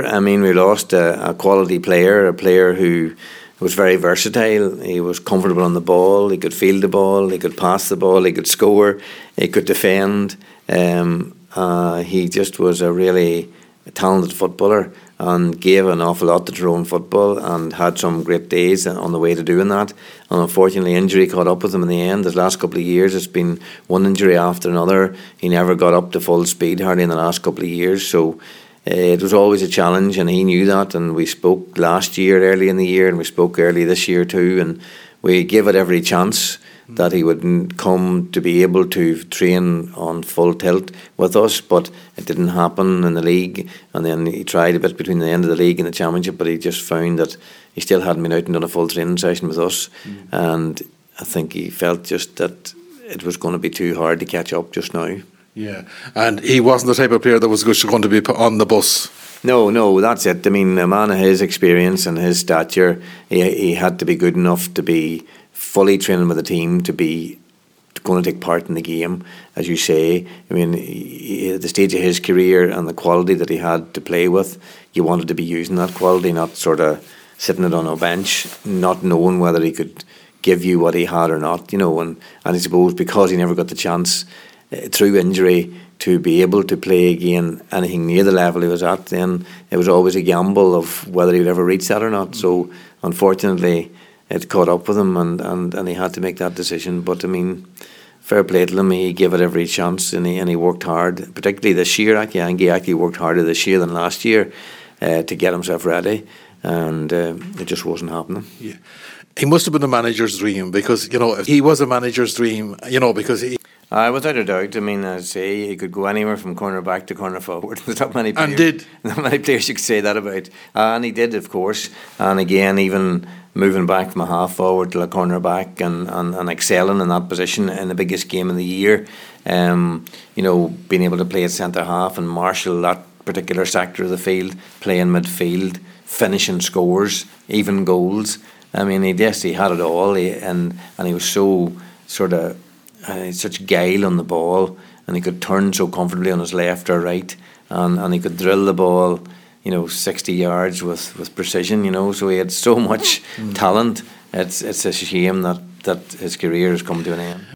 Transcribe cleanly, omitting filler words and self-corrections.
I mean, we lost a quality player, a player who was very versatile. He was comfortable on the ball. He could field the ball. He could pass the ball. He could score. He could defend. He just was a really talented footballer and gave an awful lot to Tyrone football and had some great days on the way to doing that. And unfortunately, injury caught up with him in the end. His last couple of years, it's been one injury after another. He never got up to full speed hardly in the last couple of years. So it was always a challenge, and he knew that. And we spoke last year, early in the year, and we spoke early this year too. And we gave it every chance that he would come to be able to train on full tilt with us, but it didn't happen in the league. And then he tried a bit between the end of the league and the championship, but he just found that he still hadn't been out and done a full training session with us. And I think he felt just that it was going to be too hard to catch up just now. Yeah, and he wasn't the type of player that was just going to be put on the bus. No, that's it. I mean, a man of his experience and his stature, he had to be good enough to be fully training with the team, to be going to take part in the game, as you say. I mean, at the stage of his career and the quality that he had to play with, you wanted to be using that quality, not sort of sitting it on a bench, not knowing whether he could give you what he had or not, you know. And I suppose because he never got the chance through injury to be able to play again anything near the level he was at, then it was always a gamble of whether he would ever reach that or not. So unfortunately it caught up with him, and he had to make that decision. But I mean, fair play to him. He gave it every chance, and he worked hard, particularly this year. Actually, I think he actually worked harder this year than last year to get himself ready, and it just wasn't happening. Yeah. He must have been a manager's dream, because, you know, if he was a manager's dream, you know, because he... without a doubt. I mean, I'd say he could go anywhere from corner back to corner forward. There's not many players, and did. Not many players you could say that about. And he did, of course. And again, even moving back from a half forward to a corner back and excelling in that position in the biggest game of the year. You know, being able to play at centre half and marshal that particular sector of the field, play in midfield, finishing scores, even goals. I mean, he had it all. And he was so sort of such guile on the ball, and he could turn so comfortably on his left or right, and he could drill the ball, you know, 60 yards with precision, you know. So he had so much talent. It's a shame that his career has come to an end.